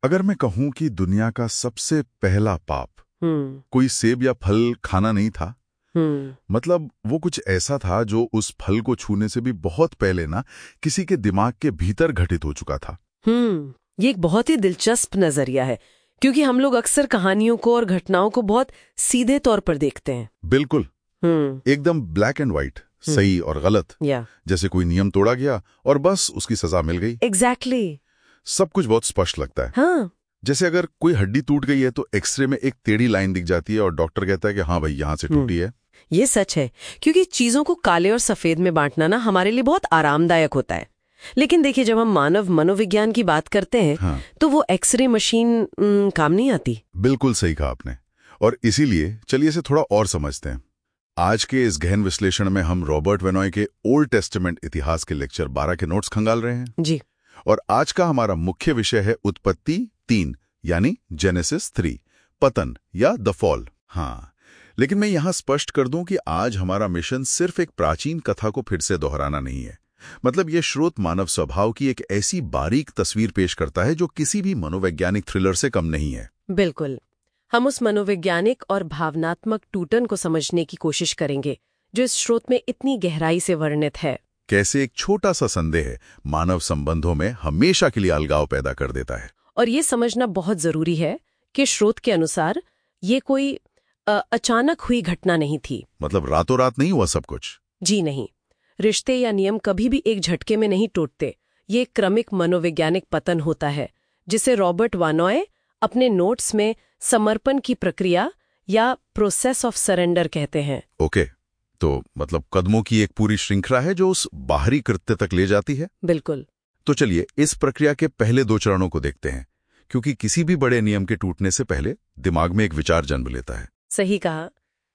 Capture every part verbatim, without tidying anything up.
अगर मैं कहूं कि दुनिया का सबसे पहला पाप हम्म कोई सेब या फल खाना नहीं था, हम्म मतलब वो कुछ ऐसा था जो उस फल को छूने से भी बहुत पहले ना किसी के दिमाग के भीतर घटित हो चुका था। हम्म ये एक बहुत ही दिलचस्प नजरिया है, क्योंकि हम लोग अक्सर कहानियों को और घटनाओं को बहुत सीधे तौर पर देखते हैं। बिल्कुल, हम्म एकदम ब्लैक एंड व्हाइट, सही और गलत, या जैसे कोई नियम तोड़ा गया और बस उसकी सजा मिल गई। Exactly exactly. सब कुछ बहुत स्पष्ट लगता है। हाँ जैसे अगर कोई हड्डी टूट गई है तो एक्सरे में एक टेढ़ी लाइन दिख जाती है और डॉक्टर कहता है कि हाँ भाई यहाँ से टूटी है। ये सच है, क्योंकि चीजों को काले और सफेद में बांटना ना हमारे लिए बहुत आरामदायक होता है। लेकिन देखिए, जब हम मानव मनोविज्ञान की बात करते हैं हाँ। तो वो एक्सरे मशीन न, काम नहीं आती। बिल्कुल सही कहा आपने, और इसीलिए चलिए इसे थोड़ा और समझते हैं। आज के इस गहन विश्लेषण में हम रॉबर्ट वेनॉय के ओल्ड टेस्टामेंट इतिहास के लेक्चर बारह के नोट्स खंगाल रहे हैं जी। और आज का हमारा मुख्य विषय है उत्पत्ति तीन यानी जेनेसिस थ्री, पतन या द फॉल। हाँ, लेकिन मैं यहां स्पष्ट कर दूं कि आज हमारा मिशन सिर्फ एक प्राचीन कथा को फिर से दोहराना नहीं है। मतलब ये स्रोत मानव स्वभाव की एक ऐसी बारीक तस्वीर पेश करता है जो किसी भी मनोवैज्ञानिक थ्रिलर से कम नहीं है। बिल्कुल, हम उस मनोवैज्ञानिक और भावनात्मक टूटन को समझने की कोशिश करेंगे जो इस स्रोत में इतनी गहराई से वर्णित है। कैसे एक छोटा सा संदेह मानव संबंधों में हमेशा के लिए अलगाव पैदा कर देता है। और ये समझना बहुत जरूरी है कि स्रोत के अनुसार ये कोई अ, अचानक हुई घटना नहीं थी। मतलब रातों रात नहीं हुआ सब कुछ? जी नहीं। रिश्ते या नियम कभी भी एक झटके में नहीं टूटते। ये एक क्रमिक मनोवैज्ञानिक पतन होता है, जिसे रॉबर्ट वानॉय अपने नोट्स में समर्पण की प्रक्रिया या प्रोसेस ऑफ सरेंडर कहते हैं। ओके, तो मतलब कदमों की एक पूरी श्रृंखला है जो उस बाहरी कृत्य तक ले जाती है। बिल्कुल। तो चलिए इस प्रक्रिया के पहले दो चरणों को देखते हैं, क्योंकि किसी भी बड़े नियम के टूटने से पहले दिमाग में एक विचार जन्म लेता है। सही कहा।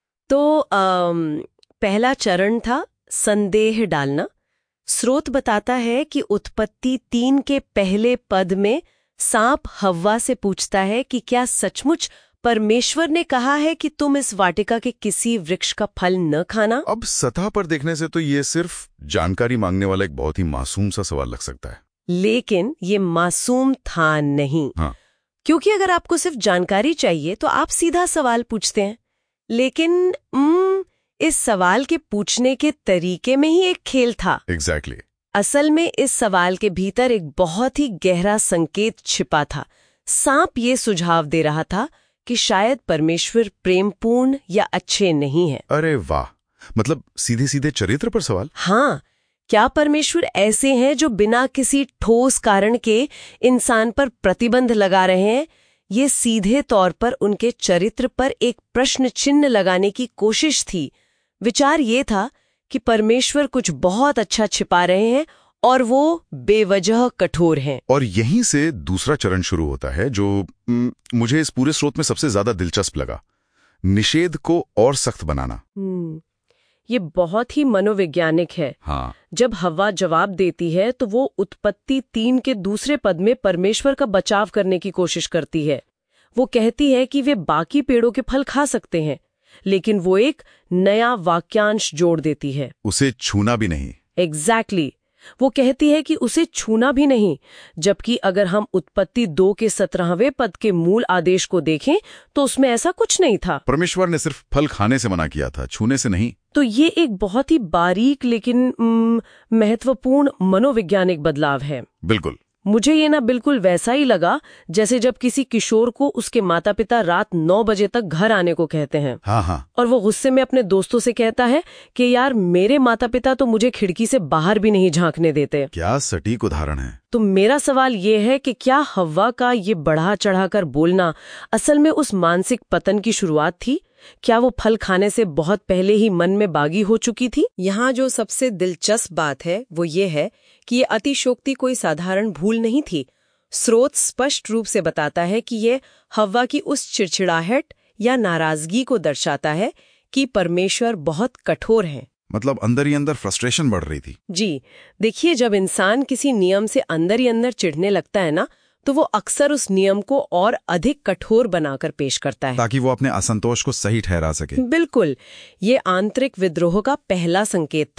तो आम, पहला चरण था संदेह डालना। स्रोत बताता है कि उत्पत्ति तीन के पहले पद में सांप हव्वा से पूछता है कि क्या सचमुच परमेश्वर ने कहा है कि तुम इस वाटिका के किसी वृक्ष का फल न खाना। अब सतह पर देखने से तो ये सिर्फ जानकारी मांगने वाला एक बहुत ही मासूम सा सवाल लग सकता है, लेकिन ये मासूम था नहीं। हाँ। क्योंकि अगर आपको सिर्फ जानकारी चाहिए तो आप सीधा सवाल पूछते हैं, लेकिन उम, इस सवाल के पूछने के तरीके में ही एक खेल था। Exactly exactly. असल में इस सवाल के भीतर एक बहुत ही गहरा संकेत छिपा था। सांप ये सुझाव दे रहा था कि शायद परमेश्वर प्रेमपूर्ण या अच्छे नहीं है। अरे वाह, मतलब सीधे सीधे चरित्र पर सवाल। हाँ, क्या परमेश्वर ऐसे हैं जो बिना किसी ठोस कारण के इंसान पर प्रतिबंध लगा रहे हैं? ये सीधे तौर पर उनके चरित्र पर एक प्रश्न चिन्ह लगाने की कोशिश थी। विचार ये था कि परमेश्वर कुछ बहुत अच्छा छिपा रहे हैं और वो बेवजह कठोर हैं। और यहीं से दूसरा चरण शुरू होता है जो म, मुझे इस पूरे स्रोत में सबसे ज्यादा दिलचस्प लगा, निषेध को और सख्त बनाना। ये बहुत ही मनोवैज्ञानिक है। हाँ। जब हव्वा जवाब देती है तो वो उत्पत्ति तीन के दूसरे पद में परमेश्वर का बचाव करने की कोशिश करती है। वो कहती है कि वे बाकी पेड़ों के फल खा सकते हैं, लेकिन वो एक नया वाक्यांश जोड़ देती है, उसे छूना भी नहीं। Exactly exactly. वो कहती है कि उसे छूना भी नहीं, जबकि अगर हम उत्पत्ति दो के सत्रहवें पद के मूल आदेश को देखें तो उसमें ऐसा कुछ नहीं था। परमेश्वर ने सिर्फ फल खाने से मना किया था, छूने से नहीं। तो ये एक बहुत ही बारीक लेकिन महत्वपूर्ण मनोवैज्ञानिक बदलाव है। बिल्कुल। मुझे ये ना बिल्कुल वैसा ही लगा जैसे जब किसी किशोर को उसके माता पिता रात नौ बजे तक घर आने को कहते हैं। हाँ हाँ। और वो गुस्से में अपने दोस्तों से कहता है कि यार मेरे माता पिता तो मुझे खिड़की से बाहर भी नहीं झांकने देते। क्या सटीक उदाहरण है। तो मेरा सवाल ये है कि क्या हव्वा का ये बढ़ा चढ़ाकर बोलना असल में उस मानसिक पतन की शुरुआत थी? क्या वो फल खाने से बहुत पहले ही मन में बागी हो चुकी थी? यहाँ जो सबसे दिलचस्प बात है वो ये है कि ये अतिशयोक्ति कोई साधारण भूल नहीं थी। स्रोत स्पष्ट रूप से बताता है कि ये हव्वा की उस चिड़चिड़ाहट या नाराजगी को दर्शाता है कि परमेश्वर बहुत कठोर हैं। मतलब अंदर ही अंदर फ्रस्ट्रेशन बढ़ रही थी। जी देखिए, जब इंसान किसी नियम से अंदर ही अंदर चिढ़ने लगता है ना, तो वो अक्सर उस नियम को और अधिक कठोर बनाकर पेश करता है ताकि वो अपने असंतोष को सही ठहरा सके। बिल्कुल, ये आंतरिक विद्रोह का पहला संकेत था।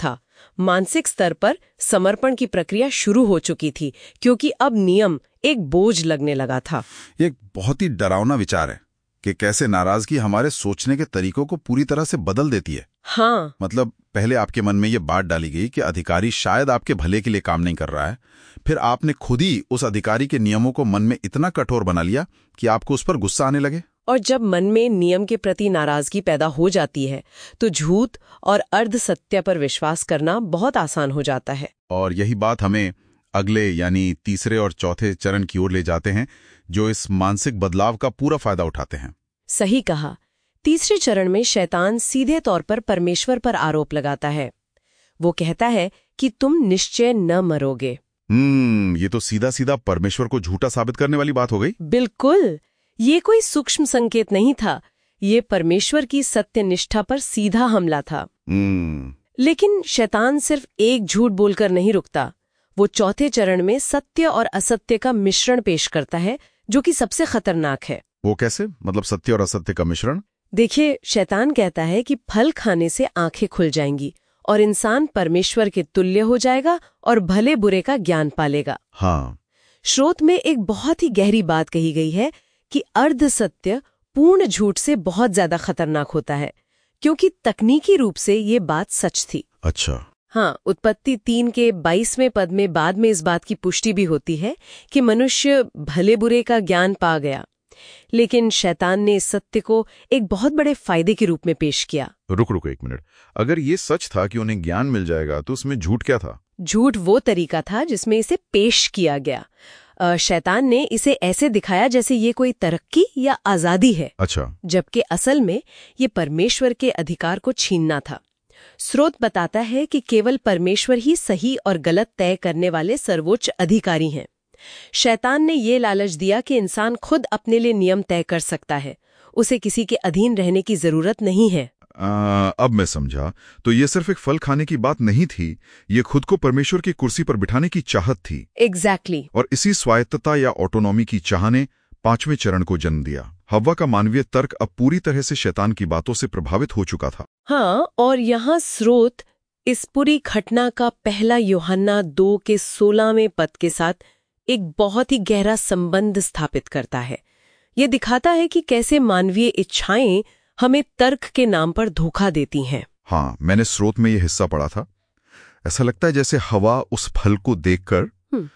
मानसिक स्तर पर समर्पण की प्रक्रिया शुरू हो चुकी थी, क्योंकि अब नियम एक बोझ लगने लगा था। ये एक बहुत ही डरावना विचार है कि कैसे नाराजगी हमारे सोचने के तरीकों को पूरी तरह से बदल देती है। हाँ, मतलब पहले आपके मन में ये बात डाली गई कि अधिकारी शायद आपके भले के लिए काम नहीं कर रहा है, फिर आपने खुद ही उस अधिकारी के नियमों को मन में इतना कठोर बना लिया कि आपको उस पर गुस्सा आने लगे। और जब मन में नियम के प्रति नाराजगी पैदा हो जाती है तो झूठ और अर्ध सत्य पर विश्वास करना बहुत आसान हो जाता है। और यही बात हमें अगले यानी तीसरे और चौथे चरण की ओर ले जाते हैं, जो इस मानसिक बदलाव का पूरा फायदा उठाते हैं। सही कहा। तीसरे चरण में शैतान सीधे तौर पर परमेश्वर पर आरोप लगाता है। वो कहता है कि तुम निश्चय न मरोगे। हम्म ये तो सीधा सीधा परमेश्वर को झूठा साबित करने वाली बात हो गई। बिल्कुल, ये कोई सूक्ष्म संकेत नहीं था, ये परमेश्वर की सत्य निष्ठा पर सीधा हमला था। हम्म लेकिन शैतान सिर्फ एक झूठ बोलकर नहीं रुकता। वो चौथे चरण में सत्य और असत्य का मिश्रण पेश करता है, जो कि सबसे खतरनाक है। वो कैसे? मतलब सत्य और असत्य का मिश्रण? देखिए, शैतान कहता है कि फल खाने से आंखें खुल जाएंगी और इंसान परमेश्वर के तुल्य हो जाएगा और भले बुरे का ज्ञान पालेगा। हाँ, स्रोत में एक बहुत ही गहरी बात कही गई है कि अर्ध सत्य पूर्ण झूठ से बहुत ज्यादा खतरनाक होता है, क्योंकि तकनीकी रूप से ये बात सच थी। अच्छा। हाँ, उत्पत्ति तीन के बाईसवें पद में बाद में इस बात की पुष्टि भी होती है कि मनुष्य भले बुरे का ज्ञान पा गया। लेकिन शैतान ने इस सत्य को एक बहुत बड़े फायदे के रूप में पेश किया। रुक रुक एक मिनट, अगर ये सच था कि उन्हें ज्ञान मिल जाएगा तो उसमें झूठ क्या था? झूठ वो तरीका था जिसमें इसे पेश किया गया। शैतान ने इसे ऐसे दिखाया जैसे ये कोई तरक्की या आजादी है। अच्छा। जबकि असल में ये परमेश्वर के अधिकार को छीनना था। स्रोत बताता है कि केवल परमेश्वर ही सही और गलत तय करने वाले सर्वोच्च अधिकारी हैं। शैतान ने ये लालच दिया कि इंसान खुद अपने लिए नियम तय कर सकता है, उसे किसी के अधीन रहने की जरूरत नहीं है। आ, अब मैं समझा, तो ये सिर्फ एक फल खाने की बात नहीं थी, ये खुद को परमेश्वर की कुर्सी पर बिठाने की चाहत थी। Exactly exactly. और इसी स्वायत्तता या ऑटोनॉमी की चाह ने पांचवें चरण को जन्म दिया। हव्वा का मानवीय तर्क अब पूरी तरह से शैतान की बातों से प्रभावित हो चुका था। हाँ, और यहाँ स्रोत इस पूरी घटना का पहला यूहन्ना दो के सोलहवें पद के साथ एक बहुत ही गहरा संबंध स्थापित करता है। ये दिखाता है कि कैसे मानवीय इच्छाएं हमें तर्क के नाम पर धोखा देती हैं। हाँ, मैंने स्रोत में ये हिस्सा पढ़ा था। ऐसा लगता है जैसे हवा उस फल को देखकर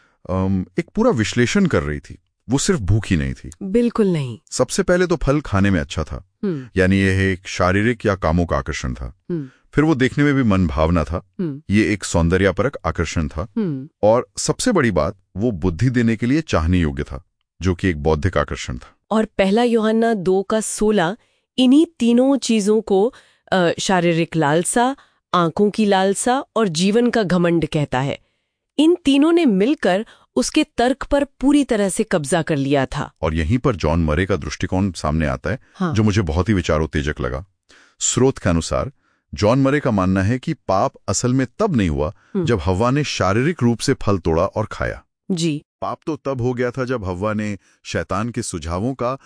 एक पूरा विश्लेषण कर रही थी। वो सिर्फ भूखी नहीं थी। बिल्कुल नहीं। सबसे पहले तो फल खाने में अच्छा था, यानी यह एक शारीरिक या कामों का आकर्षण था। फिर वो देखने में भी मन भावना था, ये एक सौंदर्यपरक आकर्षण था। और सबसे बड़ी बात, वो बुद्धि देने के लिए चाहने योग्य था, जो कि एक बौद्धिक आकर्षण था। और पहला यूहन्ना दो का सोलह इन्हीं तीनों चीजों को शारीरिक लालसा, आंखों की लालसा और जीवन का घमंड कहता है। इन तीनों ने मिलकर उसके तर्क पर पूरी तरह से कब्जा कर लिया था। और यहीं पर जॉन मरे का दृष्टिकोण सामने आता है। हाँ। जो मुझे बहुत ही विचारोत्तेजक लगा। स्रोत के अनुसार जॉन मरे का मानना है कि पाप असल में तब नहीं हुआ जब हव्वा ने शारीरिक रूप से फल तोड़ा और खाया। जी, पाप तो तब हो गया था जब हव्वा ने शैतान के सुझावों का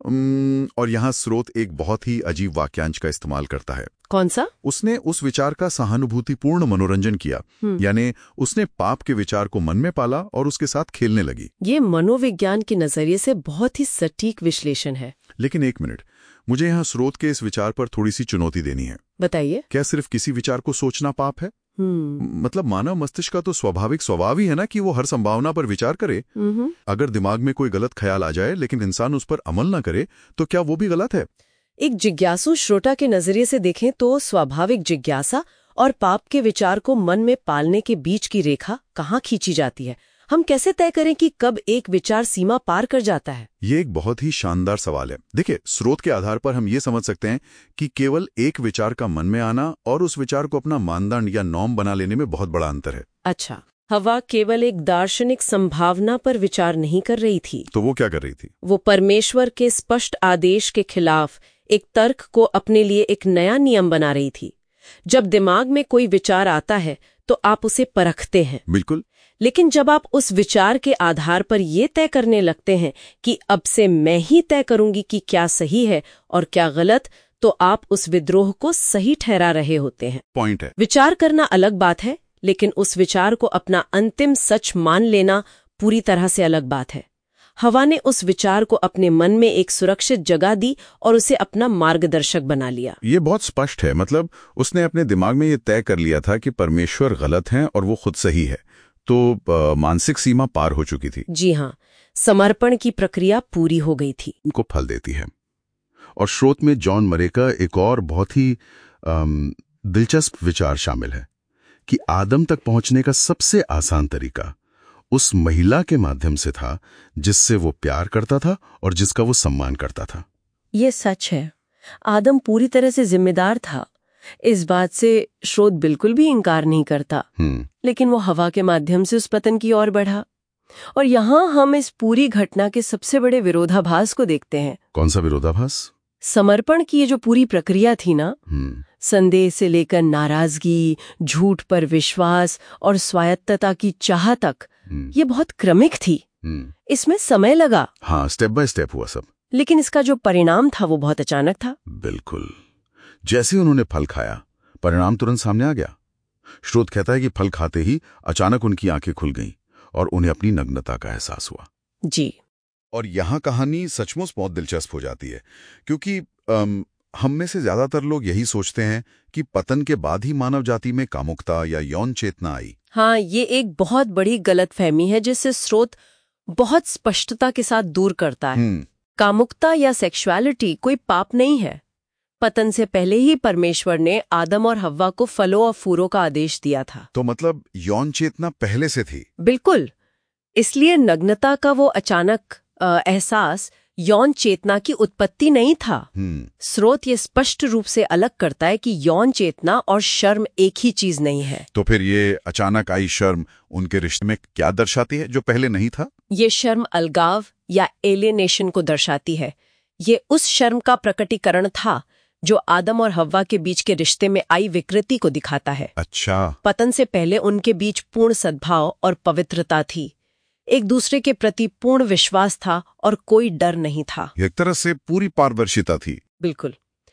और यहाँ स्रोत एक बहुत ही अजीब वाक्यांश का इस्तेमाल करता है। कौन सा? उसने उस विचार का सहानुभूतिपूर्ण मनोरंजन किया, यानी उसने पाप के विचार को मन में पाला और उसके साथ खेलने लगी। ये मनोविज्ञान के नजरिए से बहुत ही सटीक विश्लेषण है। लेकिन एक मिनट, मुझे यहाँ स्रोत के इस विचार पर थोड़ी सी चुनौती देनी है। बताइए। क्या सिर्फ किसी विचार को सोचना पाप है? मतलब मानव मस्तिष्क का तो स्वाभाविक स्वभाव ही है ना कि वो हर संभावना पर विचार करे। अगर दिमाग में कोई गलत ख्याल आ जाए लेकिन इंसान उस पर अमल ना करे तो क्या वो भी गलत है? एक जिज्ञासु श्रोता के नजरिए से देखें तो स्वाभाविक जिज्ञासा और पाप के विचार को मन में पालने के बीच की रेखा कहाँ खींची जाती है? हम कैसे तय करें कि कब एक विचार सीमा पार कर जाता है? ये एक बहुत ही शानदार सवाल है। देखिए, स्रोत के आधार पर हम ये समझ सकते हैं कि केवल एक विचार का मन में आना और उस विचार को अपना मानदंड या नॉर्म बना लेने में बहुत बड़ा अंतर है। अच्छा, हवा केवल एक दार्शनिक संभावना पर विचार नहीं कर रही थी। तो वो क्या कर रही थी? वो परमेश्वर के स्पष्ट आदेश के खिलाफ एक तर्क को अपने लिए एक नया नियम बना रही थी। जब दिमाग में कोई विचार आता है तो आप उसे परखते हैं। बिल्कुल। लेकिन जब आप उस विचार के आधार पर ये तय करने लगते हैं कि अब से मैं ही तय करूंगी कि क्या सही है और क्या गलत, तो आप उस विद्रोह को सही ठहरा रहे होते हैं। पॉइंट है। विचार करना अलग बात है, लेकिन उस विचार को अपना अंतिम सच मान लेना पूरी तरह से अलग बात है। हवा ने उस विचार को अपने मन में एक सुरक्षित जगह दी और उसे अपना मार्गदर्शक बना लिया। ये बहुत स्पष्ट है, मतलब उसने अपने दिमाग में ये तय कर लिया था कि परमेश्वर गलत हैं और वो खुद सही है, तो आ, मानसिक सीमा पार हो चुकी थी। जी हाँ, समर्पण की प्रक्रिया पूरी हो गई थी। उनको फल देती है। और स्रोत में जॉन मरे का एक और बहुत ही आम, दिलचस्प विचार शामिल है कि आदम तक पहुंचने का सबसे आसान तरीका उस महिला के माध्यम से था जिससे वो प्यार करता था और जिसका वो सम्मान करता था। ये सच है, आदम पूरी तरह से जिम्मेदार था, इस बात से स्रोत बिल्कुल भी इंकार नहीं करता। लेकिन वो हवा के माध्यम से उस पतन की ओर बढ़ा। और यहाँ हम इस पूरी घटना के सबसे बड़े विरोधाभास को देखते हैं। कौन सा विरोधाभास? समर्पण की ये जो पूरी प्रक्रिया थी ना, संदेह से लेकर नाराजगी, झूठ पर विश्वास और स्वायत्तता की चाह तक, ये बहुत क्रमिक थी। इसमें समय लगा। हाँ, स्टेप बाय स्टेप हुआ सब। लेकिन इसका जो परिणाम था वो बहुत अचानक था। बिल्कुल। जैसे ही उन्होंने फल खाया, परिणाम तुरंत सामने आ गया। स्रोत कहता है कि फल खाते ही अचानक उनकी आंखें खुल गईं और उन्हें अपनी नग्नता का एहसास हुआ। जी। और यहाँ कहानी सचमुच बहुत दिलचस्प हो जाती है, क्योंकि अम, हम में से ज्यादातर लोग यही सोचते हैं कि पतन के बाद ही मानव जाति में कामुकता या यौन चेतना आई। हाँ, ये एक बहुत बड़ी गलतफहमी है जिसे स्रोत बहुत स्पष्टता के साथ दूर करता है। कामुकता या सेक्सुअलिटी कोई पाप नहीं है। पतन से पहले ही परमेश्वर ने आदम और हव्वा को फलों और फूलों का आदेश दिया था। तो मतलब यौन चेतना पहले से थी? बिल्कुल। इसलिए नग्नता का वो अचानक एहसास यौन चेतना की उत्पत्ति नहीं था। स्रोत ये स्पष्ट रूप से अलग करता है कि यौन चेतना और शर्म एक ही चीज नहीं है। तो फिर ये अचानक आई शर्म उनके रिश्ते में क्या दर्शाती है जो पहले नहीं था? ये शर्म अलगाव या एलियनेशन को दर्शाती है। ये उस शर्म का प्रकटीकरण था जो आदम और हव्वा के बीच के रिश्ते में आई विकृति को दिखाता है। अच्छा। पतन से पहले उनके बीच पूर्ण सद्भाव और पवित्रता थी, एक दूसरे के प्रति पूर्ण विश्वास था और कोई डर नहीं था। एक तरह से पूरी पारदर्शिता थी। बिल्कुल।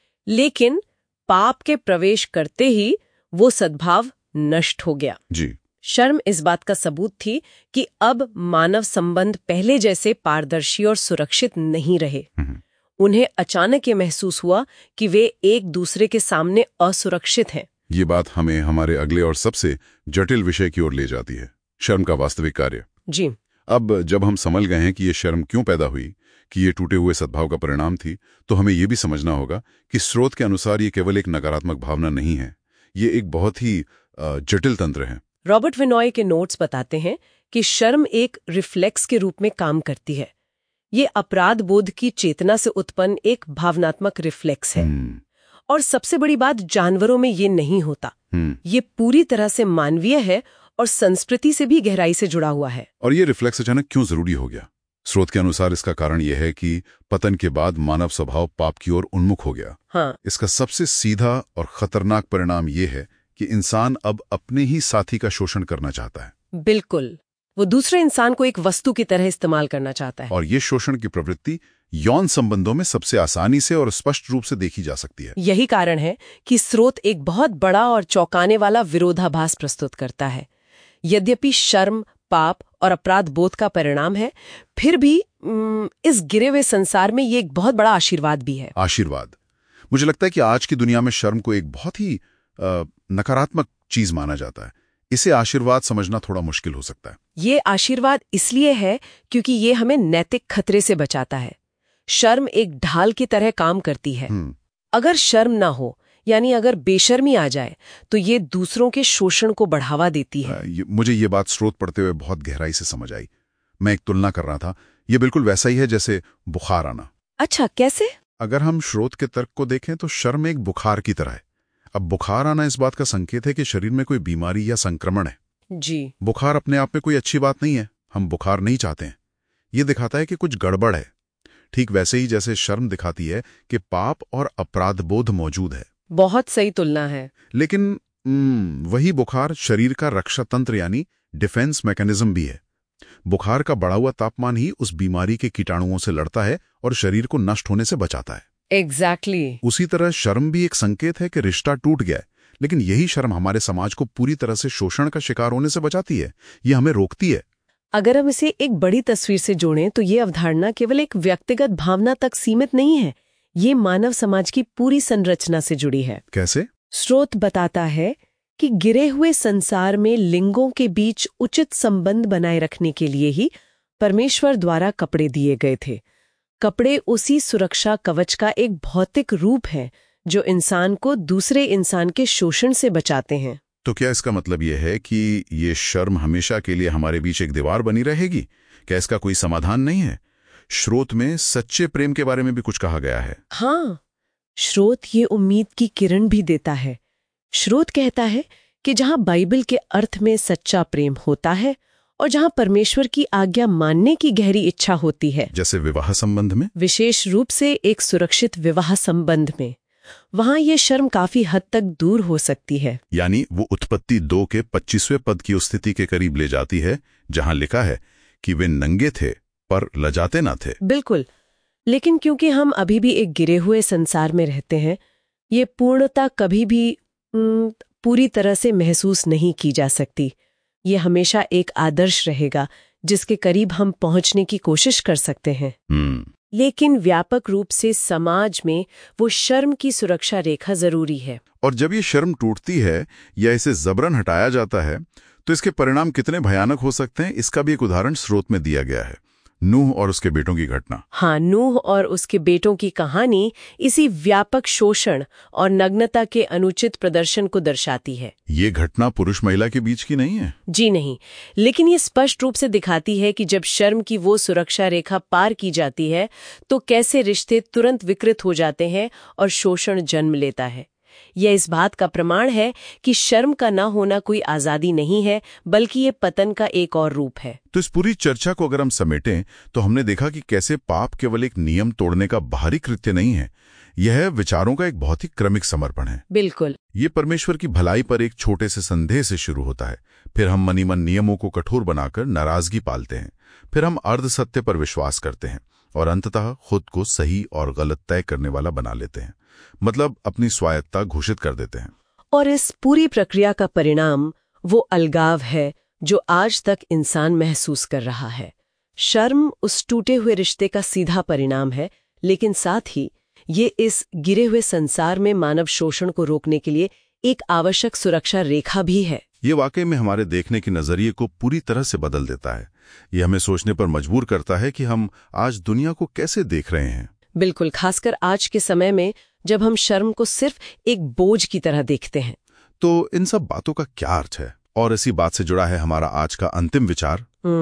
लेकिन पाप के प्रवेश करते ही वो सद्भाव नष्ट हो गया। जी। शर्म इस बात का सबूत थी कि अब मानव संबंध पहले जैसे पारदर्शी और सुरक्षित नहीं रहे। उन्हें अचानक ये महसूस हुआ कि वे एक दूसरे के सामने असुरक्षित हैं। ये बात हमें हमारे अगले और सबसे जटिल विषय की ओर ले जाती है, शर्म का वास्तविक कार्य। जी। अब जब हम समझ गए हैं कि ये शर्म क्यों पैदा हुई, कि ये टूटे हुए सद्भाव का परिणाम थी, तो हमें ये भी समझना होगा कि स्रोत के अनुसार ये केवल एक नकारात्मक भावना नहीं है, ये एक बहुत ही जटिल तंत्र है। रॉबर्ट विनॉय के नोट्स बताते हैं कि शर्म एक रिफ्लेक्स के रूप में काम करती है। ये अपराध बोध की चेतना से उत्पन्न एक भावनात्मक रिफ्लेक्स है। और सबसे बड़ी बात, जानवरों में ये नहीं होता। ये पूरी तरह से मानवीय है और संस्कृति से भी गहराई से जुड़ा हुआ है। और ये रिफ्लेक्स अचानक क्यों जरूरी हो गया? स्रोत के अनुसार इसका कारण यह है कि पतन के बाद मानव स्वभाव पाप की ओर उन्मुख हो गया। हाँ। इसका सबसे सीधा और खतरनाक परिणाम यह है कि इंसान अब अपने ही साथी का शोषण करना चाहता है। बिल्कुल, वो दूसरे इंसान को एक वस्तु की तरह इस्तेमाल करना चाहता है। और ये शोषण की प्रवृत्ति यौन संबंधों में सबसे आसानी से और स्पष्ट रूप से देखी जा सकती है। यही कारण है कि स्रोत एक बहुत बड़ा और चौंकाने वाला विरोधाभास प्रस्तुत करता है। यद्यपि शर्म, पाप और अपराध बोध का परिणाम है, फिर भी इस गिरे हुए संसार में ये एक बहुत बड़ा आशीर्वाद भी है। आशीर्वाद। मुझे लगता है कि आज की दुनिया में शर्म को एक बहुत ही नकारात्मक चीज माना जाता है। इसे आशीर्वाद समझना थोड़ा मुश्किल हो सकता है। ये आशीर्वाद इसलिए है क्योंकि ये हमें नैतिक खतरे से बचाता है। शर्म एक ढाल की तरह काम करती है। अगर शर्म ना हो, यानी अगर बेशर्मी आ जाए, तो ये दूसरों के शोषण को बढ़ावा देती है। ये, मुझे ये बात स्रोत पढ़ते हुए बहुत गहराई से समझ आई। मैं एक तुलना कर रहा था, ये बिल्कुल वैसा ही है जैसे बुखार आना। अच्छा, कैसे? अगर हम स्रोत के तर्क को देखें तो शर्म एक बुखार की तरह है। अब बुखार आना इस बात का संकेत है कि शरीर में कोई बीमारी या संक्रमण है। जी। बुखार अपने आप में कोई अच्छी बात नहीं है, हम बुखार नहीं चाहते हैं। ये दिखाता है कि कुछ गड़बड़ है। ठीक वैसे ही जैसे शर्म दिखाती है कि पाप और अपराध बोध मौजूद है। बहुत सही तुलना है। लेकिन वही बुखार शरीर का रक्षा तंत्र यानी डिफेंस मैकेनिज्म भी है। बुखार का बढ़ा हुआ तापमान ही उस बीमारी के कीटाणुओं से लड़ता है और शरीर को नष्ट होने से बचाता है। Exactly exactly. उसी तरह शर्म भी एक संकेत है कि रिश्ता टूट गया है, लेकिन यही शर्म हमारे समाज को पूरी तरह से शोषण का शिकार होने से बचाती है, ये हमें रोकती है। अगर हम इसे एक बड़ी तस्वीर से जोड़ें तो ये अवधारणा केवल एक व्यक्तिगत भावना तक सीमित नहीं है, ये मानव समाज की पूरी संरचना से जुड़ी है। कैसे? स्रोत बताता है कि गिरे हुए संसार में लिंगों के बीच उचित संबंध बनाए रखने के लिए ही परमेश्वर द्वारा कपड़े दिए गए थे। कपड़े उसी सुरक्षा कवच का एक भौतिक रूप है जो इंसान को दूसरे इंसान के शोषण से बचाते हैं। तो क्या इसका मतलब यह है कि ये शर्म हमेशा के लिए हमारे बीच एक दीवार बनी रहेगी? क्या इसका कोई समाधान नहीं है? स्रोत में सच्चे प्रेम के बारे में भी कुछ कहा गया है। हाँ, स्रोत ये उम्मीद की किरण भी देता है। स्रोत कहता है कि जहां बाइबल के अर्थ में सच्चा प्रेम होता है और जहां परमेश्वर की आज्ञा मानने की गहरी इच्छा होती है, जैसे विवाह संबंध में, विशेष रूप से एक सुरक्षित विवाह संबंध में, वहां ये शर्म काफी हद तक दूर हो सकती है। यानी वो उत्पत्ति दो के पच्चीसवें पद की उस स्थिति के करीब ले जाती है जहां लिखा है कि वे नंगे थे पर लजाते ना थे। बिल्कुल, लेकिन क्योंकि हम अभी भी एक गिरे हुए संसार में रहते हैं, ये पूर्णता कभी भी न, पूरी तरह से महसूस नहीं की जा सकती। ये हमेशा एक आदर्श रहेगा जिसके करीब हम पहुंचने की कोशिश कर सकते हैं। हम्म लेकिन व्यापक रूप से समाज में वो शर्म की सुरक्षा रेखा जरूरी है। और जब ये शर्म टूटती है या इसे जबरन हटाया जाता है तो इसके परिणाम कितने भयानक हो सकते हैं, इसका भी एक उदाहरण स्रोत में दिया गया है। नूह और उसके बेटों की घटना। हाँ, नूह और उसके बेटों की कहानी इसी व्यापक शोषण और नग्नता के अनुचित प्रदर्शन को दर्शाती है। ये घटना पुरुष महिला के बीच की नहीं है। जी नहीं, लेकिन ये स्पष्ट रूप से दिखाती है कि जब शर्म की वो सुरक्षा रेखा पार की जाती है तो कैसे रिश्ते तुरंत विकृत हो जाते हैं और शोषण जन्म लेता है। यह इस बात का प्रमाण है कि शर्म का न होना कोई आजादी नहीं है, बल्कि ये पतन का एक और रूप है। तो इस पूरी चर्चा को अगर हम समेटें तो हमने देखा कि कैसे पाप केवल एक नियम तोड़ने का बाहरी कृत्य नहीं है, यह विचारों का एक बहुत ही क्रमिक समर्पण है। बिल्कुल, ये परमेश्वर की भलाई पर एक छोटे से संदेह से शुरू होता है, फिर हम मनी मन नियमों को कठोर बनाकर नाराजगी पालते हैं, फिर हम अर्ध सत्य पर विश्वास करते हैं और अंततः खुद को सही और गलत तय करने वाला बना लेते हैं, मतलब अपनी स्वायत्तता घोषित कर देते हैं। और इस पूरी प्रक्रिया का परिणाम वो अलगाव है जो आज तक इंसान महसूस कर रहा है। शर्म उस टूटे हुए रिश्ते का सीधा परिणाम है, लेकिन साथ ही ये इस गिरे हुए संसार में मानव शोषण को रोकने के लिए एक आवश्यक सुरक्षा रेखा भी है। ये वाकई में हमारे देखने के नजरिए को पूरी तरह से बदल देता है। ये हमें सोचने पर मजबूर करता है कि हम आज दुनिया को कैसे देख रहे हैं। बिल्कुल, खासकर आज के समय में जब हम शर्म को सिर्फ एक बोझ की तरह देखते हैं। तो इन सब बातों का क्या अर्थ है? और इसी बात से जुड़ा है हमारा आज का अंतिम विचार।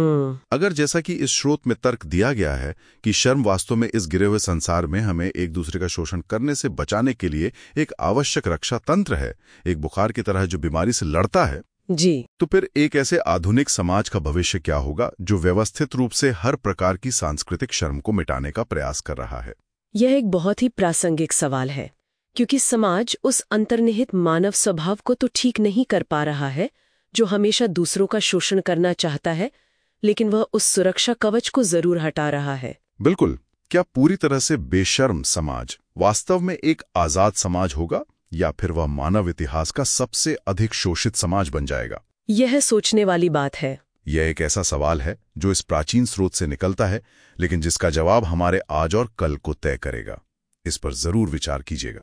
अगर जैसा कि इस स्रोत में तर्क दिया गया है कि शर्म वास्तव में इस गिरे हुए संसार में हमें एक दूसरे का शोषण करने से बचाने के लिए एक आवश्यक रक्षा तंत्र है, एक बुखार की तरह जो बीमारी से लड़ता है, जी, तो फिर एक ऐसे आधुनिक समाज का भविष्य क्या होगा जो व्यवस्थित रूप से हर प्रकार की सांस्कृतिक शर्म को मिटाने का प्रयास कर रहा है? यह एक बहुत ही प्रासंगिक सवाल है, क्योंकि समाज उस अंतर्निहित मानव स्वभाव को तो ठीक नहीं कर पा रहा है जो हमेशा दूसरों का शोषण करना चाहता है, लेकिन वह उस सुरक्षा कवच को जरूर हटा रहा है। बिल्कुल। क्या पूरी तरह से बेशर्म समाज वास्तव में एक आजाद समाज होगा या फिर वह मानव इतिहास का सबसे अधिक शोषित समाज बन जाएगा? यह सोचने वाली बात है। यह एक ऐसा सवाल है जो इस प्राचीन स्रोत से निकलता है, लेकिन जिसका जवाब हमारे आज और कल को तय करेगा। इस पर जरूर विचार कीजिएगा।